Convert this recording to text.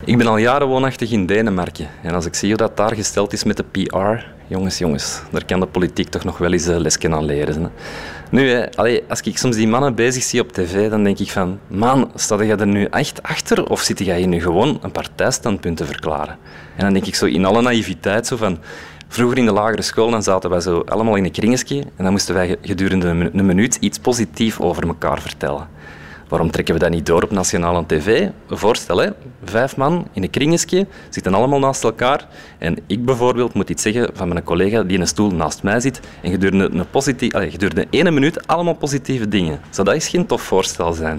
Ik ben al jaren woonachtig in Denemarken. En als ik zie hoe dat daar gesteld is met de PR, jongens, daar kan de politiek toch nog wel eens lesken aan leren. Hè. Nu, als ik soms die mannen bezig zie op tv, dan denk ik van, man, sta jij er nu echt achter of zit jij hier nu gewoon een partijstandpunt te verklaren? En dan denk ik zo in alle naïviteit zo van, vroeger in de lagere school dan zaten wij zo allemaal in een kringetje en dan moesten wij gedurende een minuut iets positiefs over elkaar vertellen. Waarom trekken we dat niet door op nationale tv? Een voorstel, hè? 5 man in een kringetje, zitten allemaal naast elkaar. En ik bijvoorbeeld moet iets zeggen van mijn collega die in een stoel naast mij zit. En gedurende 1 minuut allemaal positieve dingen. Zou dat eens geen tof voorstel zijn?